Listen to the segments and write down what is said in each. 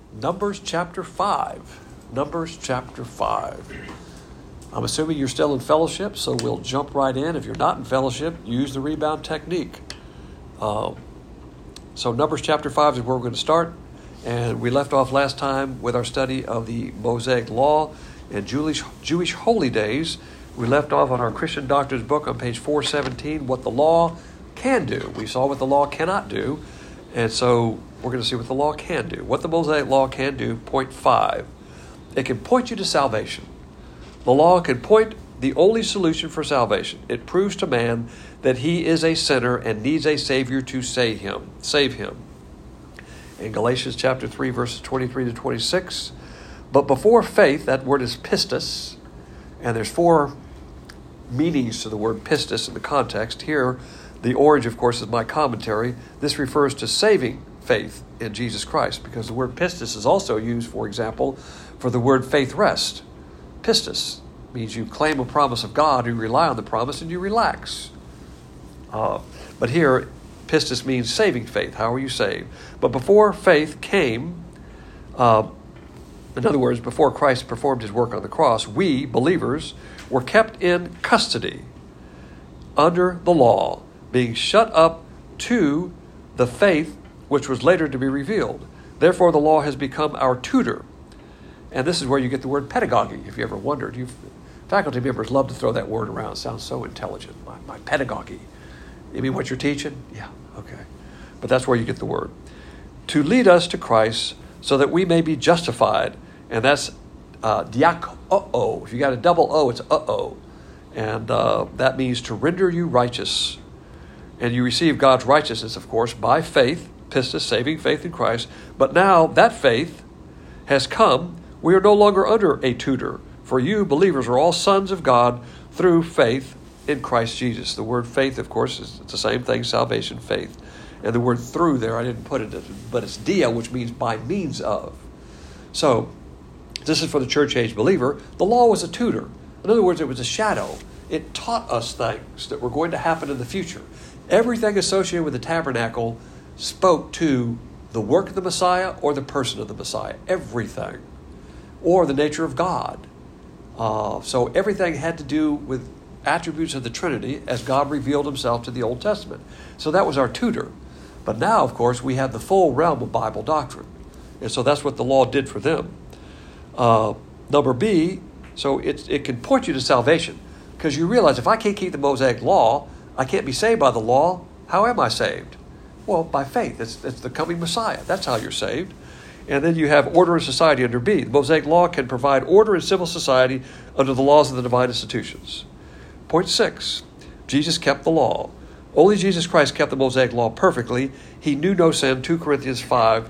Numbers chapter 5. Numbers chapter 5. I'm assuming you're still in fellowship, so we'll jump right in. If you're not in fellowship, use the rebound technique. So Numbers chapter 5 is where we're going to start. And we left off last time with our study of the Mosaic Law and Jewish holy days. We left off on our Christian Doctor's book on page 417, what the law can do. We saw what the law cannot do. And so we're going to see what the law can do. What the Mosaic Law can do, point 5. It can point you to salvation. The law can point the only solution for salvation. It proves to man that he is a sinner and needs a Savior to save him. In Galatians chapter 3, verses 23 to 26, but before faith, that word is pistis, and there's 4 meanings to the word pistis in the context. Here, the orange, of course, is my commentary. This refers to saving faith in Jesus Christ, because the word pistis is also used, for example, for the word faith rest. Pistis means you claim a promise of God, you rely on the promise, and you relax. But here, pistis means saving faith. How are you saved? But before faith came, in other words, before Christ performed his work on the cross, we, believers, were kept in custody under the law, being shut up to the faith which was later to be revealed. Therefore, the law has become our tutor. And this is where you get the word pedagogy, if you ever wondered. Faculty members love to throw that word around. It sounds so intelligent. My pedagogy. You mean what you're teaching? Yeah, okay. But that's where you get the word. To lead us to Christ so that we may be justified. And that's diak-o. If you got a double O, it's uh-oh. And that means to render you righteous. And you receive God's righteousness, of course, by faith, pistis, saving faith in Christ. But now that faith has come, we are no longer under a tutor. For you, believers, are all sons of God through faith in Christ Jesus. The word faith, of course, is the same thing, salvation, faith. And the word through there, I didn't put it, but it's dia, which means by means of. So, this is for the church age believer. The law was a tutor. In other words, it was a shadow. It taught us things that were going to happen in the future. Everything associated with the tabernacle spoke to the work of the Messiah or the person of the Messiah. Everything. Or the nature of God. So everything had to do with attributes of the Trinity as God revealed himself to the Old Testament. So that was our tutor. But now, of course, we have the full realm of Bible doctrine. And so that's what the law did for them. Number B, so it can point you to salvation. Because you realize if I can't keep the Mosaic Law, I can't be saved by the law. How am I saved? Well, by faith. It's the coming Messiah. That's how you're saved. And then you have order in society under B. The Mosaic Law can provide order in civil society under the laws of the divine institutions. Point 6, Jesus kept the law. Only Jesus Christ kept the Mosaic Law perfectly. He knew no sin, 2 Corinthians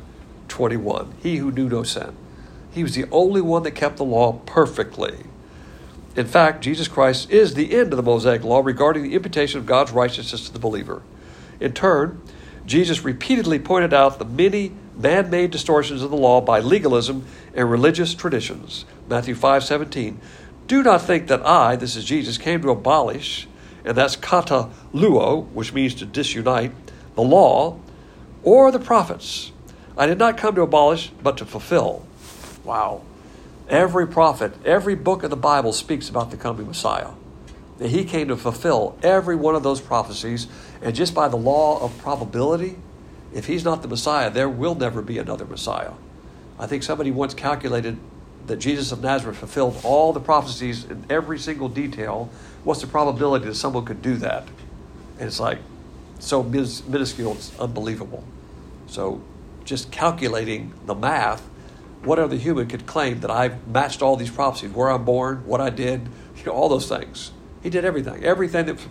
5:21. He who knew no sin. He was the only one that kept the law perfectly. In fact, Jesus Christ is the end of the Mosaic Law regarding the imputation of God's righteousness to the believer. In turn, Jesus repeatedly pointed out the many man-made distortions of the law by legalism and religious traditions. Matthew 5:17. Do not think that I, this is Jesus, came to abolish, and that's kata luo, which means to disunite, the law or the prophets. I did not come to abolish, but to fulfill. Wow. Every prophet, every book of the Bible speaks about the coming Messiah. That he came to fulfill every one of those prophecies, and just by the law of probability, if he's not the Messiah, there will never be another Messiah. I think somebody once calculated that Jesus of Nazareth fulfilled all the prophecies in every single detail. What's the probability that someone could do that? And it's like so minuscule, it's unbelievable. So just calculating the math, what other human could claim that I've matched all these prophecies, where I'm born, what I did, all those things. He did everything. Everything that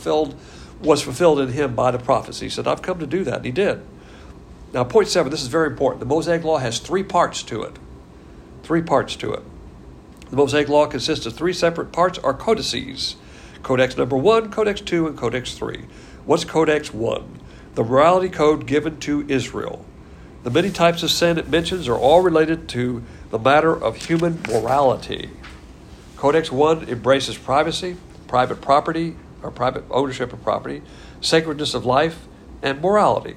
was fulfilled in him by the prophecy. He said, I've come to do that. And he did. Now, point 7, this is very important. The Mosaic Law has 3 parts to it. 3 parts to it. The Mosaic Law consists of 3 separate parts, or codices. Codex number 1, Codex 2, and Codex 3. What's Codex 1? The morality code given to Israel. The many types of sin it mentions are all related to the matter of human morality. Codex 1 embraces privacy, private property, or private ownership of property, sacredness of life, and morality.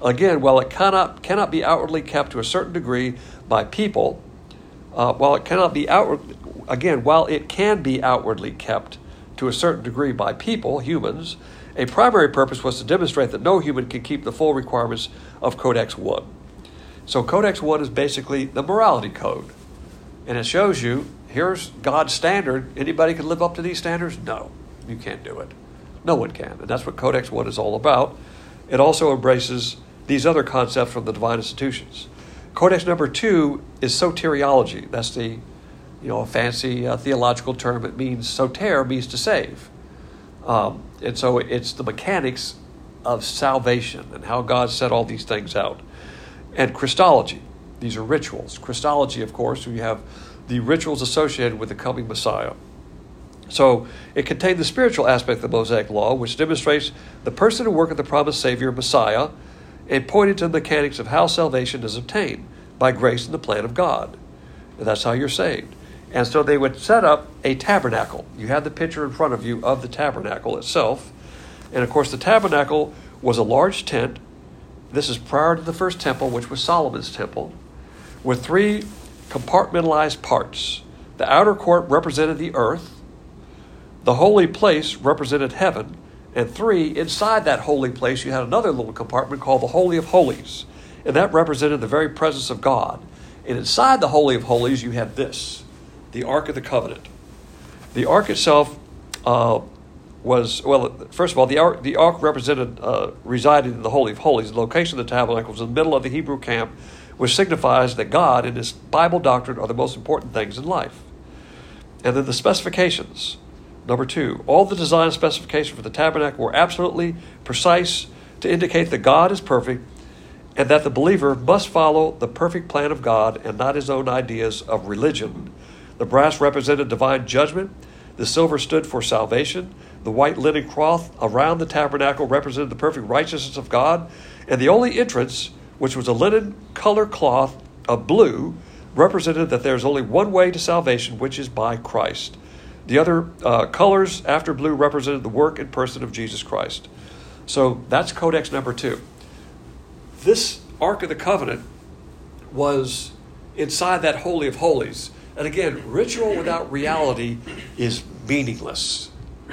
Again, while it cannot be outwardly kept to a certain degree by people, while it can be outwardly kept to a certain degree by people, humans, a primary purpose was to demonstrate that no human can keep the full requirements of Codex 1. So Codex 1 is basically the morality code. And it shows you, here's God's standard. Anybody can live up to these standards? No, you can't do it. No one can. And that's what Codex 1 is all about. It also embraces these other concepts from the divine institutions. Codex number 2 is soteriology. That's a fancy theological term. It means soter means to save. And so it's the mechanics of salvation and how God set all these things out. And Christology. These are rituals. Christology, of course, we have the rituals associated with the coming Messiah. So it contained the spiritual aspect of the Mosaic Law, which demonstrates the person and work of the promised Savior, Messiah, and pointed to the mechanics of how salvation is obtained by grace in the plan of God. And that's how you're saved. And so they would set up a tabernacle. You have the picture in front of you of the tabernacle itself. And of course, the tabernacle was a large tent. This is prior to the first temple, which was Solomon's temple, with 3 compartmentalized parts. The outer court represented the earth. The holy place represented heaven. And 3, inside that holy place, you had another little compartment called the Holy of Holies. And that represented the very presence of God. And inside the Holy of Holies, you had this, the Ark of the Covenant. The Ark itself first of all, the Ark resided in the Holy of Holies. The location of the tabernacle was in the middle of the Hebrew camp, which signifies that God and His Bible doctrine are the most important things in life. And then the specifications. Number 2, all the design specifications for the tabernacle were absolutely precise to indicate that God is perfect and that the believer must follow the perfect plan of God and not his own ideas of religion. The brass represented divine judgment. The silver stood for salvation. The white linen cloth around the tabernacle represented the perfect righteousness of God. And the only entrance, which was a linen color cloth of blue, represented that there is only one way to salvation, which is by Christ. The other colors after blue represented the work and person of Jesus Christ. So that's Codex number 2. This Ark of the Covenant was inside that Holy of Holies. And again, ritual without reality is meaningless.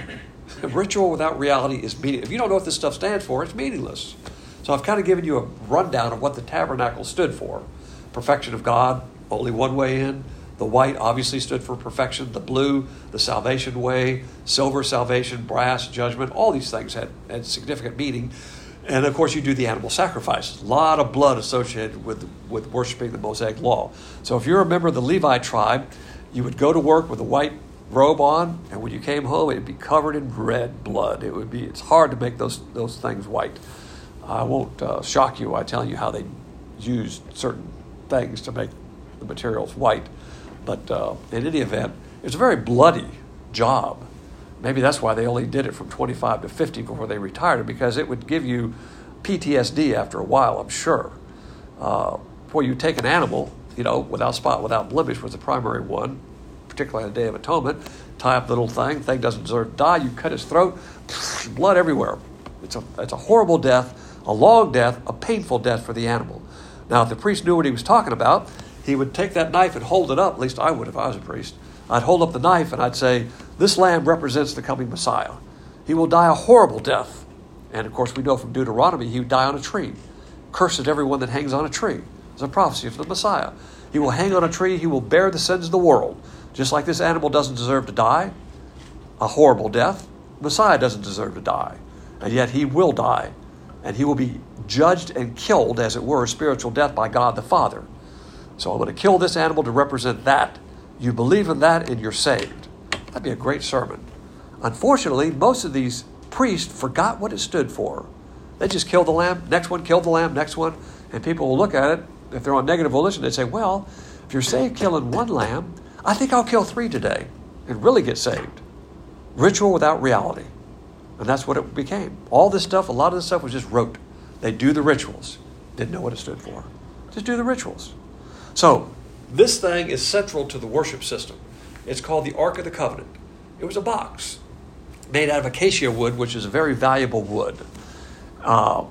Ritual without reality is meaningless. If you don't know what this stuff stands for, it's meaningless. So I've kind of given you a rundown of what the tabernacle stood for. Perfection of God, only one way in. The white obviously stood for perfection. The blue, the salvation way. Silver, salvation. Brass, judgment. All these things had significant meaning. And of course, you do the animal sacrifices. A lot of blood associated with worshiping the Mosaic Law. So if you're a member of the Levi tribe, you would go to work with a white robe on, and when you came home, it'd be covered in red blood. It's hard to make those things white. I won't shock you by telling you how they used certain things to make the materials white. But in any event, it's a very bloody job. Maybe that's why they only did it from 25 to 50 before they retired, because it would give you PTSD after a while, I'm sure. Before you take an animal, without spot, without blemish was the primary one, particularly on the Day of Atonement, tie up the little thing doesn't deserve to die, you cut its throat, blood everywhere. It's a horrible death, a long death, a painful death for the animal. Now, if the priest knew what he was talking about, he would take that knife and hold it up. At least I would if I was a priest. I'd hold up the knife and I'd say, this lamb represents the coming Messiah. He will die a horrible death. And of course, we know from Deuteronomy, he would die on a tree. Cursed everyone that hangs on a tree. It's a prophecy of the Messiah. He will hang on a tree. He will bear the sins of the world. Just like this animal doesn't deserve to die, a horrible death, Messiah doesn't deserve to die. And yet he will die. And he will be judged and killed, as it were, spiritual death by God the Father. So I'm going to kill this animal to represent that. You believe in that and you're saved. That'd be a great sermon. Unfortunately, most of these priests forgot what it stood for. They just killed the lamb, next one, killed the lamb, next one. And people will look at it, if they're on negative volition, they'd say, well, if you're saved killing one lamb, I think I'll kill 3 today and really get saved. Ritual without reality. And that's what it became. All this stuff, a lot of this stuff was just rote. They do the rituals. Didn't know what it stood for. Just do the rituals. So, this thing is central to the worship system. It's called the Ark of the Covenant. It was a box made out of acacia wood, which is a very valuable wood.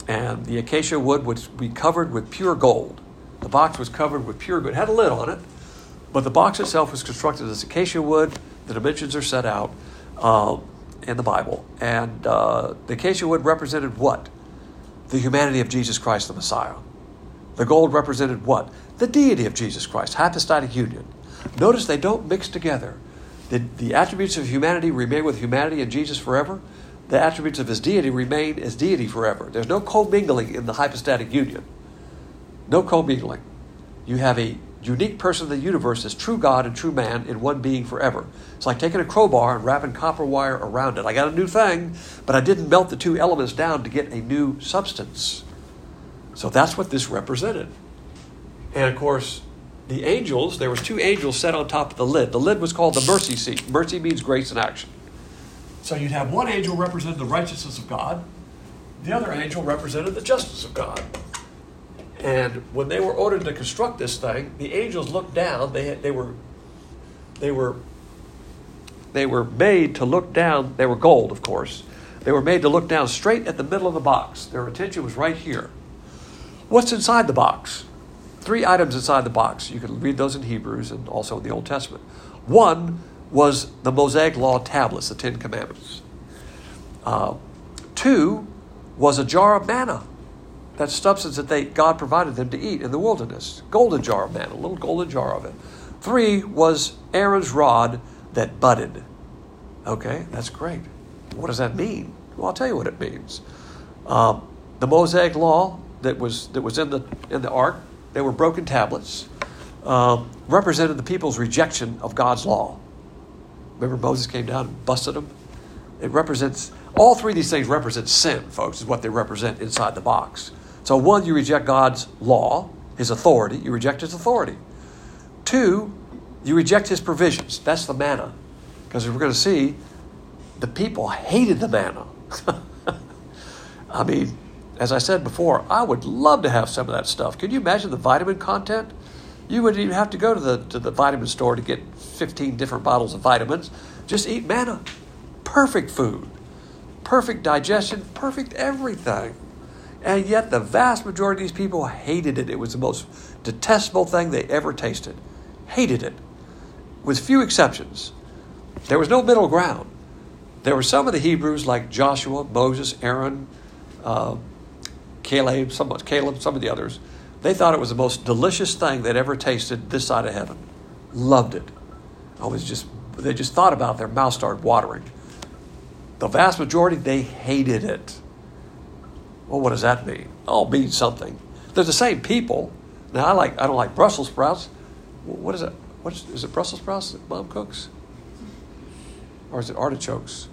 And the acacia wood would be covered with pure gold. The box was covered with pure gold. It had a lid on it, but the box itself was constructed as acacia wood. The dimensions are set out in the Bible. And the acacia wood represented what? The humanity of Jesus Christ, the Messiah. The gold represented what? The deity of Jesus Christ, hypostatic union. Notice they don't mix together. The attributes of humanity remain with humanity in Jesus forever. The attributes of his deity remain as deity forever. There's no commingling in the hypostatic union. No commingling. You have a unique person in the universe as true God and true man in one being forever. It's like taking a crowbar and wrapping copper wire around it. I got a new thing, but I didn't melt the two elements down to get a new substance. So that's what this represented. And of course, the angels, there was two angels set on top of the lid. The lid was called the mercy seat. Mercy means grace in action. So you'd have one angel represented the righteousness of God. The other angel represented the justice of God. And when they were ordered to construct this thing, the angels looked down. They were made to look down. They were gold, of course. They were made to look down straight at the middle of the box. Their attention was right here. What's inside the box? 3 items inside the box. You can read those in Hebrews and also in the Old Testament. One was the Mosaic Law tablets, the 10 Commandments. 2 was a jar of manna. That substance that God provided them to eat in the wilderness. Golden jar of manna, a little golden jar of it. 3 was Aaron's rod that budded. Okay, that's great. What does that mean? Well, I'll tell you what it means. The Mosaic Law that was in the ark, they were broken tablets, represented the people's rejection of God's law. Remember Moses came down and busted them? It represents, all 3 of these things represent sin, folks, is what they represent inside the box. So 1, you reject God's law, his authority. You reject his authority. 2, you reject his provisions. That's the manna. Because we're going to see, the people hated the manna. I mean, as I said before, I would love to have some of that stuff. Can you imagine the vitamin content? You wouldn't even have to go to the vitamin store to get 15 different bottles of vitamins. Just eat manna. Perfect food. Perfect digestion. Perfect everything. And yet the vast majority of these people hated it. It was the most detestable thing they ever tasted. Hated it. With few exceptions. There was no middle ground. There were some of the Hebrews like Joshua, Moses, Aaron, Caleb, some of the others. They thought it was the most delicious thing they'd ever tasted this side of heaven. Loved it. They just thought about it, their mouth started watering. The vast majority, they hated it. Well, what does that mean? Oh, it means something. They're the same people. Now, I don't like Brussels sprouts. What is it? Is it Brussels sprouts that Mom cooks? Or is it artichokes?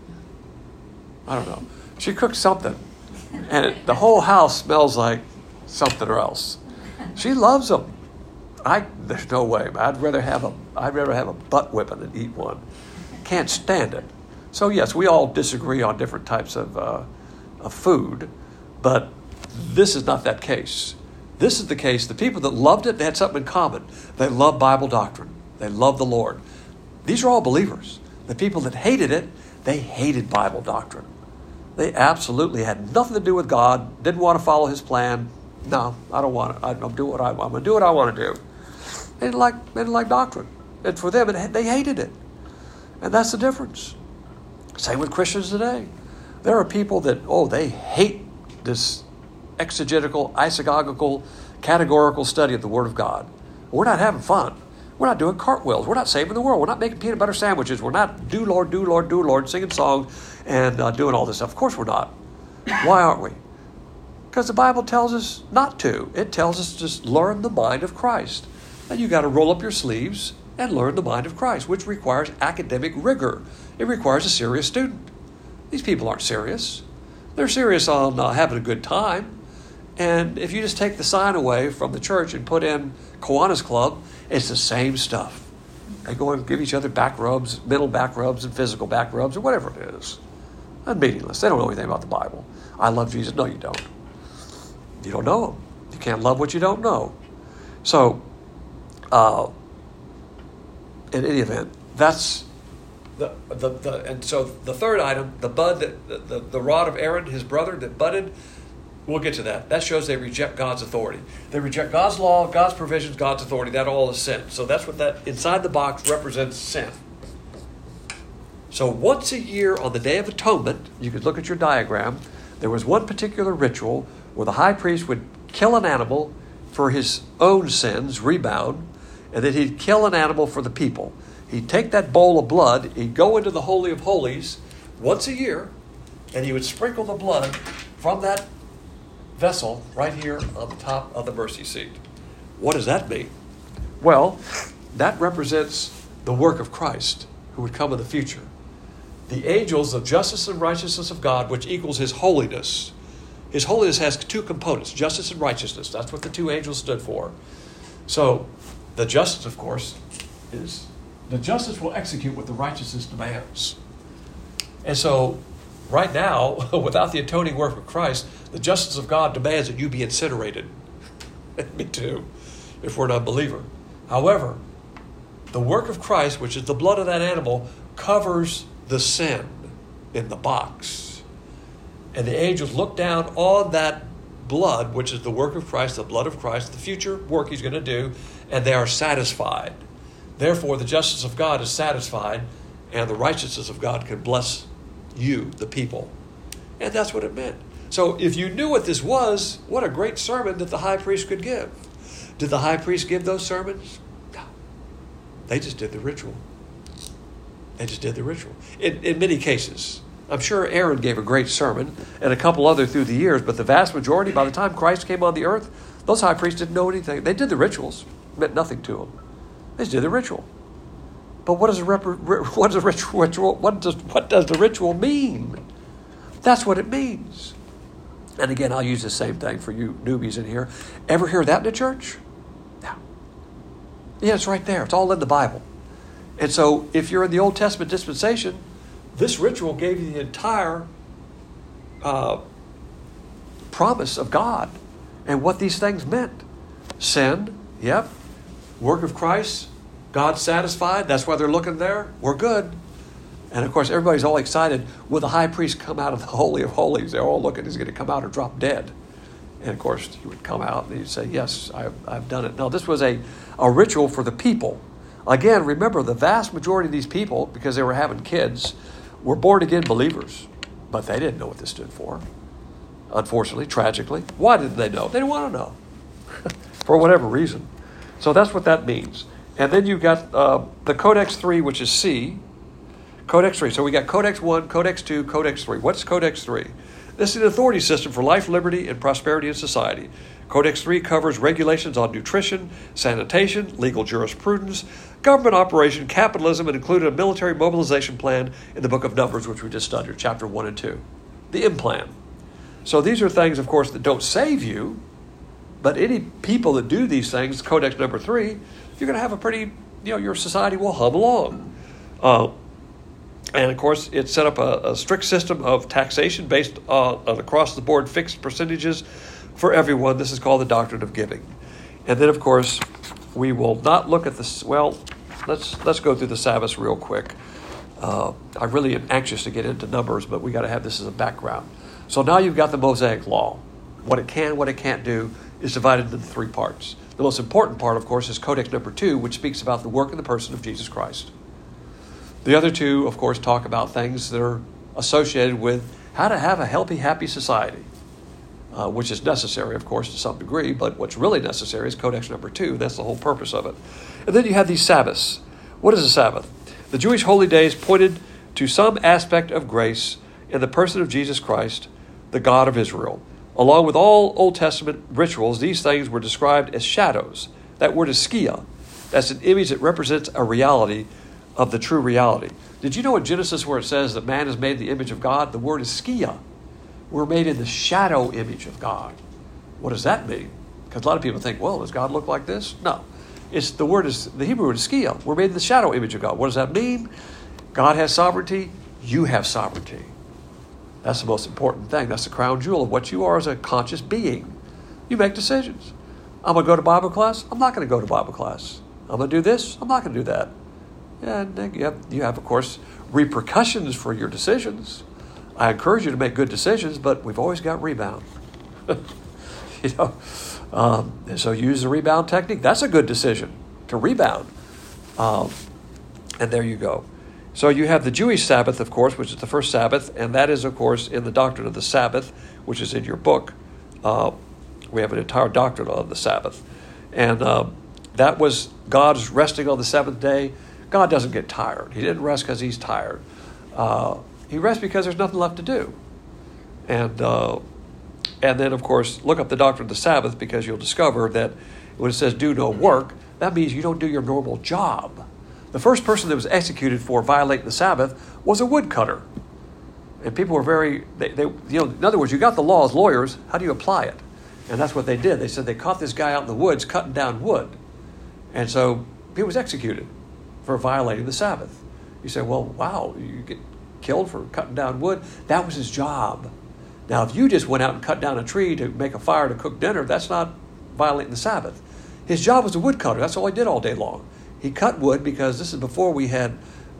I don't know. She cooks something. And the whole house smells like something else. She loves them. There's no way. I'd rather have a butt whipping than eat one. Can't stand it. So yes, we all disagree on different types of food, but this is not that case. This is the case. The people that loved it, they had something in common. They loved Bible doctrine. They loved the Lord. These are all believers. The people that hated it, they hated Bible doctrine. They absolutely had nothing to do with God, didn't want to follow his plan. No, I don't want it. I'm going to do what I want to do. They didn't like doctrine. And for them, they hated it. And that's the difference. Same with Christians today. There are people that, they hate this exegetical, isagogical, categorical study of the Word of God. We're not having fun. We're not doing cartwheels. We're not saving the world. We're not making peanut butter sandwiches. We're not do Lord, do Lord, do Lord, singing songs and doing all this stuff. Of course we're not. Why aren't we? Because the Bible tells us not to. It tells us to just learn the mind of Christ. And you got to roll up your sleeves and learn the mind of Christ, which requires academic rigor. It requires a serious student. These people aren't serious. They're serious on having a good time. And if you just take the sign away from the church and put in Kiwanis Club, it's the same stuff. They go and give each other back rubs, mental back rubs and physical back rubs or whatever it is. They're meaningless. They don't know anything about the Bible. I love Jesus. No, you don't. You don't know him. You can't love what you don't know. So, in any event, that's and so the third item, the bud, the rod of Aaron, his brother that budded, We'll get to that. That shows they reject God's authority. They reject God's law, God's provisions, God's authority. That all is sin. So that's what that inside the box represents sin. So once a year on the Day of Atonement, you could look at your diagram, there was one particular ritual where the high priest would kill an animal for his own sins, rebound, and then he'd kill an animal for the people. He'd take that bowl of blood, he'd go into the Holy of Holies once a year, and he would sprinkle the blood from that vessel right here on the top of the mercy seat. What does that mean? Well, that represents the work of Christ who would come in the future. The angels of justice and righteousness of God, which equals his holiness. His holiness has two components, justice and righteousness. That's what the two angels stood for. So the justice, of course, is the justice will execute what the righteousness demands. And so right now, without the atoning work of Christ, the justice of God demands that you be incinerated. Me too, if we're an unbeliever. However, the work of Christ, which is the blood of that animal, covers the sin in the box. And the angels look down on that blood, which is the work of Christ, the blood of Christ, the future work he's going to do, and they are satisfied. Therefore, the justice of God is satisfied, and the righteousness of God can bless you, the people. And that's what it meant. So if you knew what this was, what a great sermon that the high priest could give. Did the high priest give those sermons? No. They just did the ritual. They just did the ritual. In many cases. I'm sure Aaron gave a great sermon and a couple other through the years, but the vast majority, by the time Christ came on the earth, those high priests didn't know anything. They did the rituals. It meant nothing to them. They just did the ritual. But what does the ritual mean? That's what it means. And again, I'll use the same thing for you newbies in here. Ever hear that in a church? No. Yeah, it's right there. It's all in the Bible. And so if you're in the Old Testament dispensation, this ritual gave you the entire promise of God and what these things meant. Sin, yep. Work of Christ, God satisfied. That's why they're looking there. We're good. And of course, everybody's all excited. Will the high priest come out of the Holy of Holies? They're all looking. He's going to come out or drop dead. And of course, he would come out and he'd say, yes, I've done it. Now, this was a ritual for the people. Again, remember, the vast majority of these people, because they were having kids, were born-again believers. But they didn't know what this stood for. Unfortunately, tragically. Why didn't they know? They didn't want to know. For whatever reason. So that's what that means. And then you've got the Codex 3, which is C. Codex 3. So we got Codex 1, Codex 2, Codex 3. What's Codex 3? This is an authority system for life, liberty, and prosperity in society. Codex 3 covers regulations on nutrition, sanitation, legal jurisprudence, government operation, capitalism, and included a military mobilization plan in the book of Numbers, which we just studied, chapter 1 and 2. The M plan. So these are things, of course, that don't save you, but any people that do these things, Codex number 3, you're going to have a pretty, your society will hum along. And of course, it set up a strict system of taxation based on across-the-board fixed percentages for everyone. This is called the doctrine of giving. And then, of course, we will not look at this. Well, let's go through the Sabbath real quick. I really am anxious to get into Numbers, but we got to have this as a background. So now you've got the Mosaic Law. What it can, what it can't do is divided into 3 parts. The most important part, of course, is Codex number 2, which speaks about the work and the person of Jesus Christ. The other 2, of course, talk about things that are associated with how to have a healthy, happy society, which is necessary, of course, to some degree, but what's really necessary is Codex number 2. That's the whole purpose of it. And then you have these Sabbaths. What is a Sabbath? The Jewish holy days pointed to some aspect of grace in the person of Jesus Christ, the God of Israel. Along with all Old Testament rituals, these things were described as shadows. That word is skia. That's an image that represents a reality of the true reality. Did you know in Genesis where it says that man is made in the image of God? The word is skia. We're made in the shadow image of God. What does that mean? Because a lot of people think, well, does God look like this? No. The Hebrew word is skia. We're made in the shadow image of God. What does that mean? God has sovereignty. You have sovereignty. That's the most important thing. That's the crown jewel of what you are as a conscious being. You make decisions. I'm going to go to Bible class. I'm not going to go to Bible class. I'm going to do this. I'm not going to do that. And you have, of course, repercussions for your decisions. I encourage you to make good decisions, but we've always got rebound. you know, and so use the rebound technique. That's a good decision to rebound. And there you go. So you have the Jewish Sabbath, of course, which is the first Sabbath, and that is, of course, in the doctrine of the Sabbath, which is in your book. We have an entire doctrine on the Sabbath. And that was God's resting on the seventh day. God doesn't get tired. He didn't rest because he's tired. He rests because there's nothing left to do. And then, of course, look up the doctrine of the Sabbath, because you'll discover that when it says do no work, that means you don't do your normal job. The first person that was executed for violating the Sabbath was a woodcutter. And people were very, in other words, you got the law as lawyers, how do you apply it? And that's what they did. They said they caught this guy out in the woods cutting down wood. And so he was executed for violating the Sabbath. You say, well, wow, you get killed for cutting down wood? That was his job. Now, if you just went out and cut down a tree to make a fire to cook dinner, that's not violating the Sabbath. His job was a woodcutter. That's all he did all day long. He cut wood because this is before we had,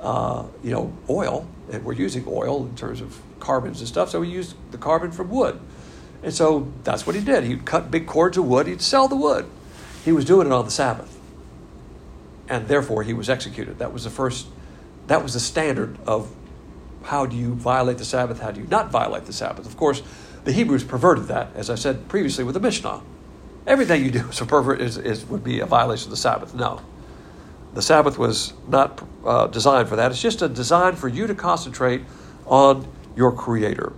oil, and we're using oil in terms of carbons and stuff, so we used the carbon from wood. And so that's what he did. He'd cut big cords of wood. He'd sell the wood. He was doing it on the Sabbath. And therefore, he was executed. That was the standard of how do you violate the Sabbath, how do you not violate the Sabbath. Of course, the Hebrews perverted that, as I said previously with the Mishnah. Everything you do as a pervert would be a violation of the Sabbath. No. The Sabbath was not designed for that. It's just a design for you to concentrate on your Creator.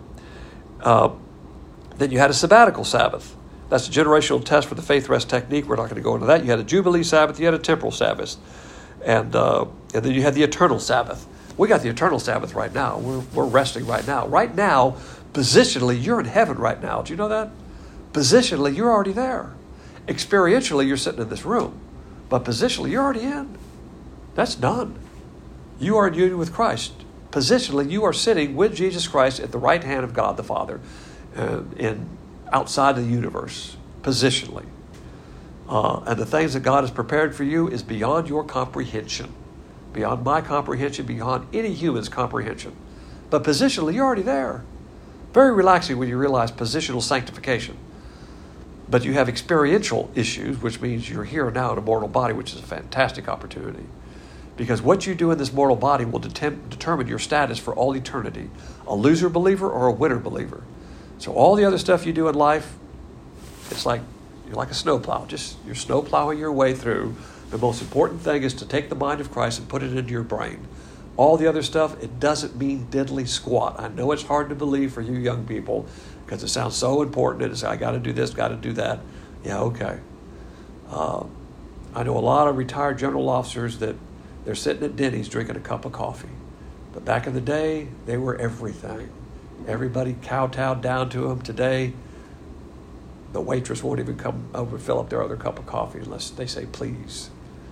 Then you had a sabbatical Sabbath. That's a generational test for the faith rest technique. We're not going to go into that. You had a Jubilee Sabbath. You had a temporal Sabbath. And then you had the eternal Sabbath. We got the eternal Sabbath right now. We're resting right now. Right now, positionally, you're in heaven right now. Do you know that? Positionally, you're already there. Experientially, you're sitting in this room. But positionally, you're already in. That's done. You are in union with Christ. Positionally, you are sitting with Jesus Christ at the right hand of God the Father, outside of the universe, positionally. And the things that God has prepared for you is beyond your comprehension, beyond my comprehension, beyond any human's comprehension. But positionally, you're already there. Very relaxing when you realize positional sanctification. But you have experiential issues, which means you're here now in a mortal body, which is a fantastic opportunity. Because what you do in this mortal body will determine your status for all eternity, a loser believer or a winner believer. So all the other stuff you do in life, it's like you're like a snowplow. You're snowplowing your way through. The most important thing is to take the mind of Christ and put it into your brain. All the other stuff, it doesn't mean diddly squat. I know it's hard to believe for you young people because it sounds so important. It's I got to do this, got to do that. Yeah, okay. I know a lot of retired general officers that they're sitting at Denny's drinking a cup of coffee. But back in the day, they were everything. Everybody kowtowed down to them. Today, the waitress won't even come over and fill up their other cup of coffee unless they say please.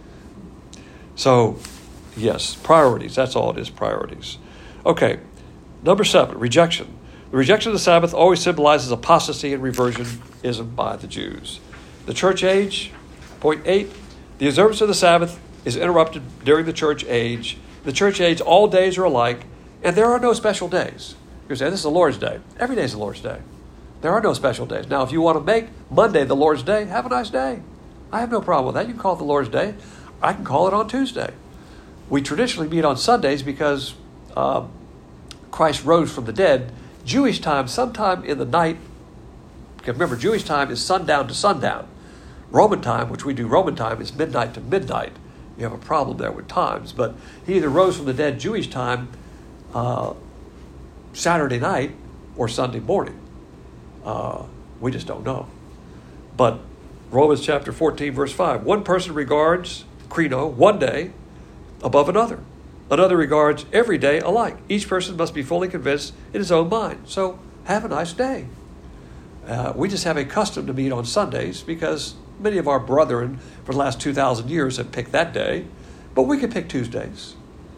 So, yes, priorities. That's all it is, priorities. Okay, number 7, rejection. The rejection of the Sabbath always symbolizes apostasy and reversionism by the Jews. The church age, point 8, the observance of the Sabbath is interrupted during the church age. The church age, all days are alike, and there are no special days. You're saying, this is the Lord's Day. Every day is the Lord's Day. There are no special days. Now, if you want to make Monday the Lord's Day, have a nice day. I have no problem with that. You can call it the Lord's Day. I can call it on Tuesday. We traditionally meet on Sundays because Christ rose from the dead. Jewish time, sometime in the night, because remember, Jewish time is sundown to sundown. Roman time, which we do Roman time, is midnight to midnight. You have a problem there with times. But he either rose from the dead Jewish time Saturday night or Sunday morning. We just don't know. But Romans chapter 14, verse 5, one person regards, krino, one day above another. Another regards every day alike. Each person must be fully convinced in his own mind. So have a nice day. We just have a custom to meet on Sundays because many of our brethren for the last 2,000 years have picked that day. But we can pick Tuesdays.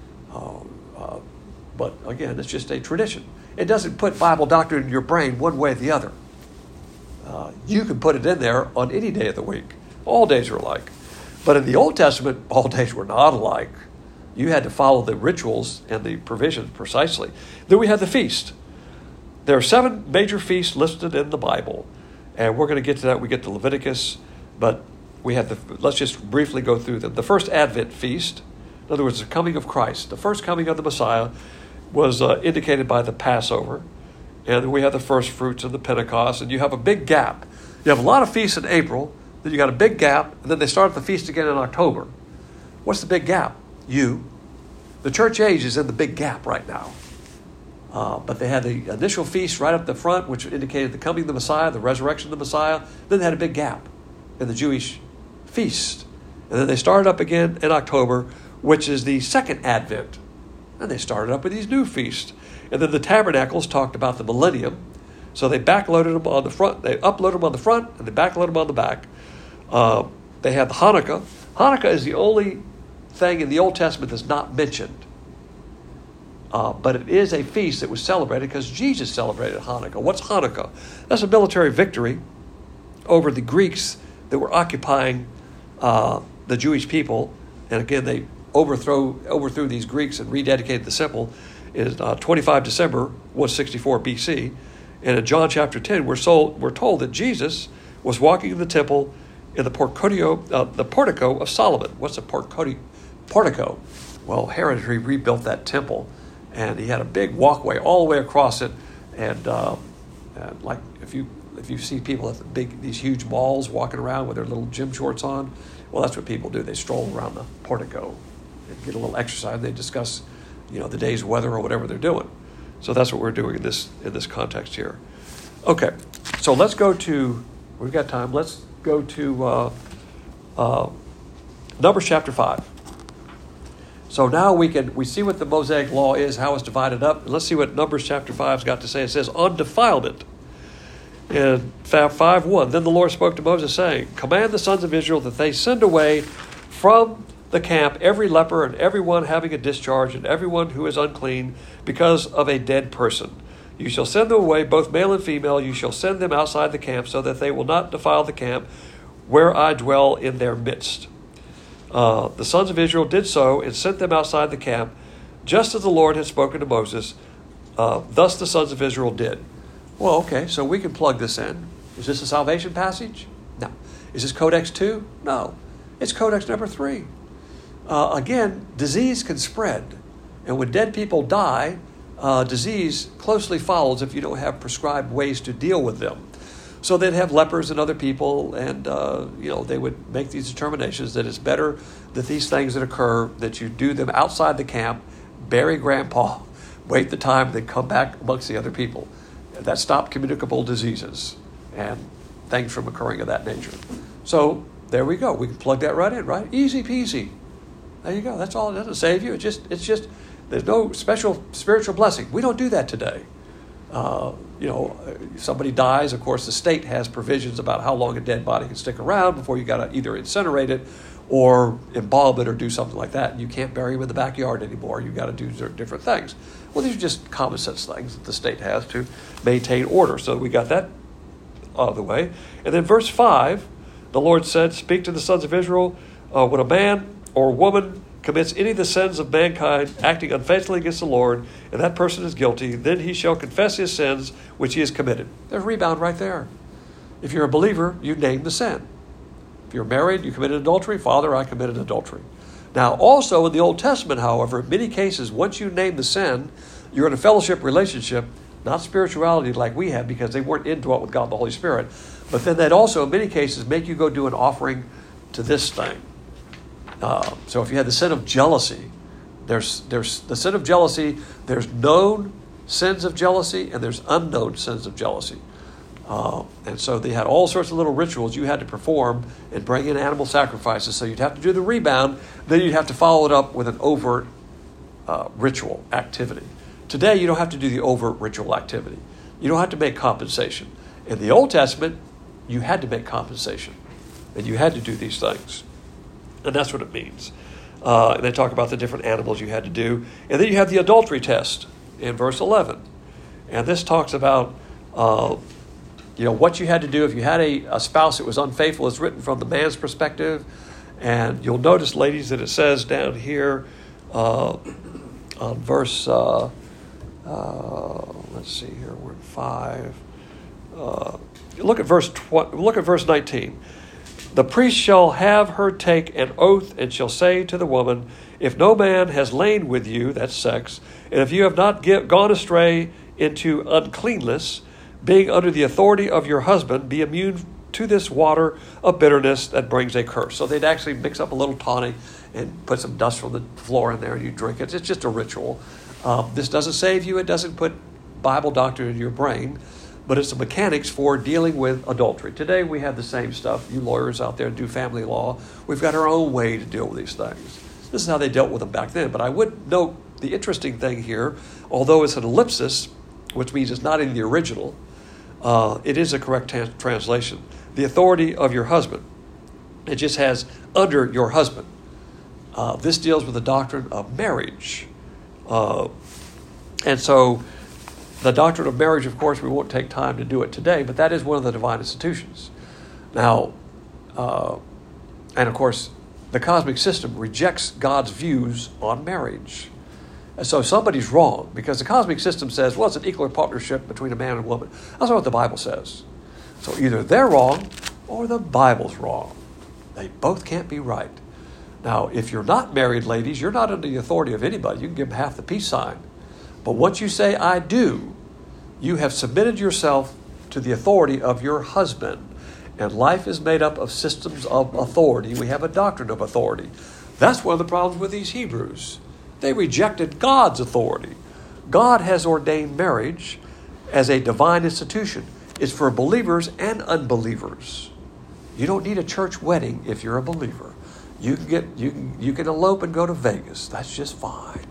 But again, it's just a tradition. It doesn't put Bible doctrine in your brain one way or the other. You can put it in there on any day of the week. All days are alike. But in the Old Testament, all days were not alike. You had to follow the rituals and the provisions precisely. Then we had the feast. There are 7 major feasts listed in the Bible. And we're going to get to that. We get to Leviticus, but let's just briefly go through them. The first Advent feast, in other words, the coming of Christ, the first coming of the Messiah, was indicated by the Passover. And then we have the first fruits of the Pentecost, and you have a big gap. You have a lot of feasts in April, then you got a big gap, and then they start the feast again in October. What's the big gap? The church age is in the big gap right now. But they had the initial feast right up the front, which indicated the coming of the Messiah, the resurrection of the Messiah. Then they had a big gap in the Jewish feast. And then they started up again in October, which is the second Advent. And they started up with these new feasts. And then the tabernacles talked about the millennium. So they backloaded them on the front. They uploaded them on the front, and they backloaded them on the back. They had the Hanukkah. Hanukkah is the only thing in the Old Testament that's not mentioned. But it is a feast that was celebrated because Jesus celebrated Hanukkah. What's Hanukkah? That's a military victory over the Greeks that were occupying the Jewish people. And again, they overthrew these Greeks and rededicated the temple in 25 December 164 BC. And in John chapter 10, we're told that Jesus was walking in the temple in the portico of Solomon. What's a portico? Well, Herod rebuilt that temple, and he had a big walkway all the way across it. And like if you see people at these huge malls walking around with their little gym shorts on, well, that's what people do. They stroll around the portico and get a little exercise. They discuss, the day's weather or whatever they're doing. So that's what we're doing in this context here. Okay, so let's go to. We've got time. Let's go to Numbers chapter 5. So now we see what the Mosaic law is, how it's divided up. Let's see what Numbers chapter 5's got to say. It says, on defilement. In 5:1, then the Lord spoke to Moses, saying, command the sons of Israel that they send away from the camp every leper and everyone having a discharge and everyone who is unclean because of a dead person. You shall send them away, both male and female. You shall send them outside the camp so that they will not defile the camp where I dwell in their midst. The sons of Israel did so and sent them outside the camp, just as the Lord had spoken to Moses. Thus the sons of Israel did. Well, okay, so we can plug this in. Is this a salvation passage? No. Is this Codex 2? No. It's Codex number 3. Again, disease can spread. And when dead people die, disease closely follows if you don't have prescribed ways to deal with them. So they'd have lepers and other people, and they would make these determinations that it's better that these things that occur, that you do them outside the camp, bury grandpa, wait the time, then come back amongst the other people. That stopped communicable diseases and things from occurring of that nature. So there we go. We can plug that right in, right? Easy peasy. There you go. That's all. It doesn't save you. It's just there's no special spiritual blessing. We don't do that today. If somebody dies, of course, the state has provisions about how long a dead body can stick around before you got to either incinerate it or embalm it or do something like that. You can't bury them in the backyard anymore. You've got to do different things. Well, these are just common sense things that the state has to maintain order. So we got that out of the way. And then verse 5, the Lord said, speak to the sons of Israel, when a man or woman commits any of the sins of mankind, acting unfaithfully against the Lord, and that person is guilty, then he shall confess his sins which he has committed. There's a rebound right there. If you're a believer, you name the sin. If you're married, you committed adultery. Father, I committed adultery. Now, also in the Old Testament, however, in many cases, once you name the sin, you're in a fellowship relationship, not spirituality like we have, because they weren't indwelt with God the Holy Spirit. But then they'd also, in many cases, make you go do an offering to this thing. So if you had the sin of jealousy, there's the sin of jealousy, there's known sins of jealousy, and there's unknown sins of jealousy. And so they had all sorts of little rituals you had to perform and bring in animal sacrifices. So you'd have to do the rebound, then you'd have to follow it up with an overt ritual activity. Today, you don't have to do the overt ritual activity. You don't have to make compensation. In the Old Testament, you had to make compensation, and you had to do these things. And that's what it means. And they talk about the different animals you had to do. And then you have the adultery test in verse 11. And this talks about, what you had to do if you had a spouse that was unfaithful. It's written from the man's perspective. And you'll notice, ladies, that it says down here on verse, let's see here, we're in 5. look at verse 19. The priest shall have her take an oath and shall say to the woman, if no man has lain with you, that's sex, and if you have not gone astray into uncleanness, being under the authority of your husband, be immune to this water of bitterness that brings a curse. So they'd actually mix up a little tonic and put some dust from the floor in there and you drink it. It's just a ritual. This doesn't save you. It doesn't put Bible doctrine in your brain. But it's the mechanics for dealing with adultery. Today we have the same stuff. You lawyers out there do family law. We've got our own way to deal with these things. This is how they dealt with them back then. But I would note the interesting thing here, although it's an ellipsis, which means it's not in the original, it is a correct translation. The authority of your husband. It just has under your husband. This deals with the doctrine of marriage. And so the doctrine of marriage, of course, we won't take time to do it today, but that is one of the divine institutions. Now, and of course, the cosmic system rejects God's views on marriage. And so somebody's wrong because the cosmic system says, well, it's an equal partnership between a man and a woman. That's not what the Bible says. So either they're wrong or the Bible's wrong. They both can't be right. Now, if you're not married, ladies, you're not under the authority of anybody. You can give them half the peace sign. But once you say, I do, you have submitted yourself to the authority of your husband. And life is made up of systems of authority. We have a doctrine of authority. That's one of the problems with these Hebrews. They rejected God's authority. God has ordained marriage as a divine institution. It's for believers and unbelievers. You don't need a church wedding if you're a believer. You can elope and go to Vegas. That's just fine.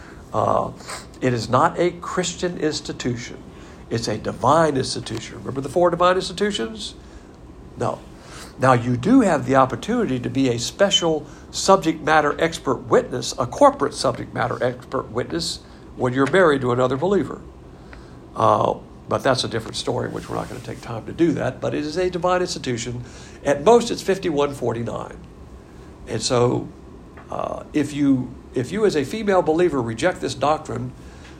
It is not a Christian institution. It's a divine institution. Remember the 4 divine institutions? No. Now, you do have the opportunity to be a special subject matter expert witness, a corporate subject matter expert witness, when you're married to another believer. But that's a different story, which we're not going to take time to do that. But it is a divine institution. At most, it's 51-49. And so, if you as a female believer reject this doctrine,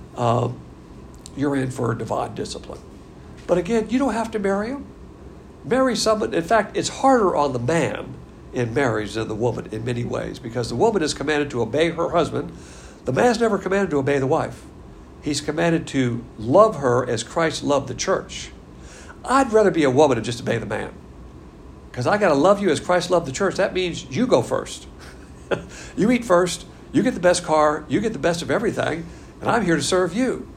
you're in for divine discipline. But again, you don't have to marry him. Marry someone. In fact, it's harder on the man in marriage than the woman in many ways, because the woman is commanded to obey her husband. The man's never commanded to obey the wife. He's commanded to love her as Christ loved the church. I'd rather be a woman and just obey the man, because I got to love you as Christ loved the church. That means you go first. You eat first. You get the best car. You get the best of everything. And I'm here to serve you.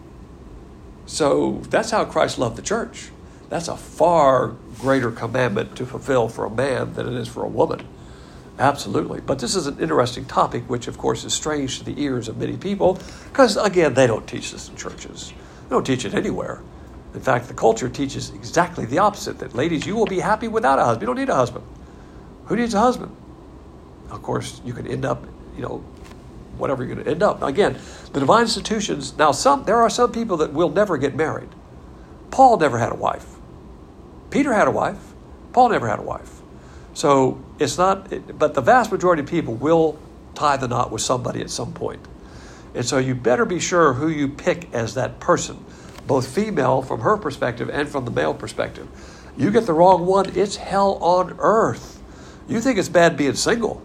So that's how Christ loved the church. That's a far greater commandment to fulfill for a man than it is for a woman. Absolutely. But this is an interesting topic, which of course is strange to the ears of many people, because again, they don't teach this in churches. They don't teach it anywhere. In fact, the culture teaches exactly the opposite, that ladies, you will be happy without a husband. You don't need a husband. Who needs a husband? Of course, you can end up, whatever you're going to end up. Now, again, the divine institutions, there are some people that will never get married. Paul never had a wife. Peter had a wife. Paul never had a wife. So it's not, but the vast majority of people will tie the knot with somebody at some point. And so you better be sure who you pick as that person, both female from her perspective and from the male perspective. You get the wrong one, it's hell on earth. You think it's bad being single.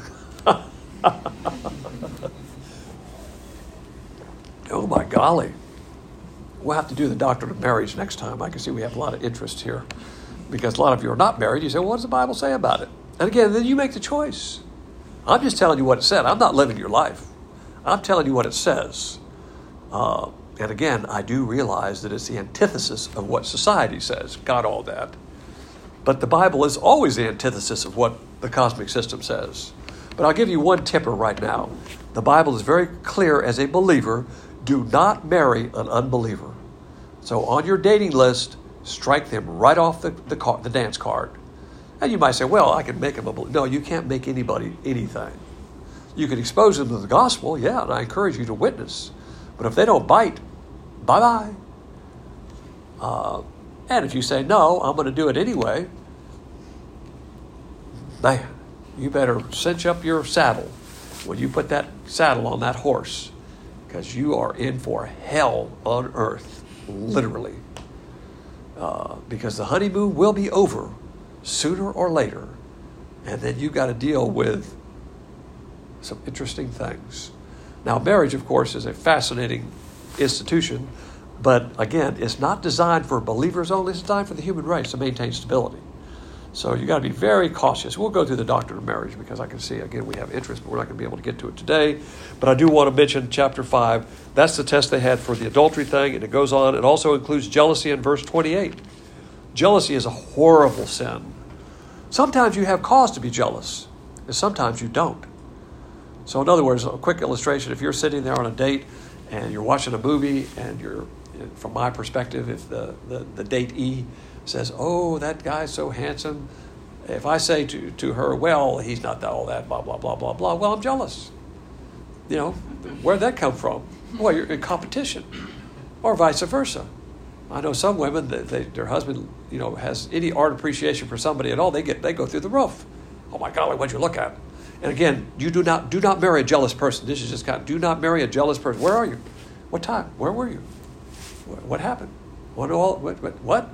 Oh my golly. We'll have to do the doctrine of marriage next time. I can see we have a lot of interest here, because a lot of you are not married. You say, well, what does the Bible say about it? And again, then you make the choice. I'm just telling you what it said. I'm not living your life. I'm telling you what it says. And again, I do realize that it's the antithesis of what society says. Got all that. But the Bible is always the antithesis of what the cosmic system says. But I'll give you one tipper right now. The Bible is very clear as a believer. Do not marry an unbeliever. So on your dating list, strike them right off the dance card. And you might say, well, I can make them a believer. No, you can't make anybody anything. You can expose them to the gospel, yeah, and I encourage you to witness. But if they don't bite, bye-bye. And if you say, no, I'm going to do it anyway, man, you better cinch up your saddle when you put that saddle on that horse, because you are in for hell on earth, literally. because the honeymoon will be over sooner or later. And then you've got to deal with some interesting things. Now, marriage, of course, is a fascinating institution, but again, it's not designed for believers only. It's designed for the human race to maintain stability. So you got to be very cautious. We'll go through the doctrine of marriage because I can see, again, we have interest, but we're not going to be able to get to it today. But I do want to mention chapter 5. That's the test they had for the adultery thing, and it goes on. It also includes jealousy in verse 28. Jealousy is a horrible sin. Sometimes you have cause to be jealous, and sometimes you don't. So in other words, a quick illustration, if you're sitting there on a date and you're watching a movie and you're, from my perspective, if the datee says, oh, that guy's so handsome, if I say to her, well, he's not all that, blah, blah, blah, blah, blah, well, I'm jealous. You know, where'd that come from? Well, you're in competition. Or vice versa. I know some women, their husband, has any art appreciation for somebody at all, they go through the roof. Oh my golly, what'd you look at? And again, you do not marry a jealous person. This is just do not marry a jealous person. Where are you? What time? Where were you? What happened? What?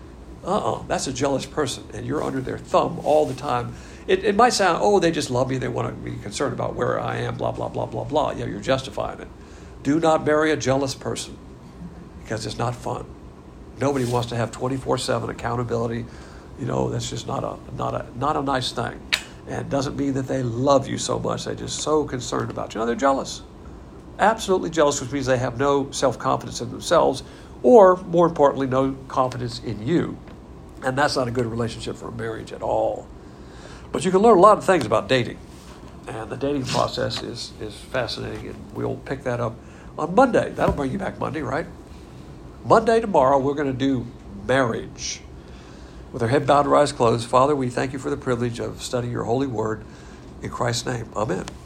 That's a jealous person, and you're under their thumb all the time. It might sound, oh, they just love me, they want to be concerned about where I am, blah, blah, blah, blah, blah. Yeah, you're justifying it. Do not marry a jealous person because it's not fun. Nobody wants to have 24/7 accountability. That's just not a nice thing. And it doesn't mean that they love you so much. They're just so concerned about you. They're jealous. Absolutely jealous, which means they have no self-confidence in themselves, or more importantly, no confidence in you. And that's not a good relationship for a marriage at all. But you can learn a lot of things about dating. And the dating process is fascinating, and we'll pick that up on Monday. That'll bring you back Monday, right? Monday, tomorrow, we're going to do marriage. With our head bowed and eyes closed, Father, we thank you for the privilege of studying your holy word. In Christ's name, amen.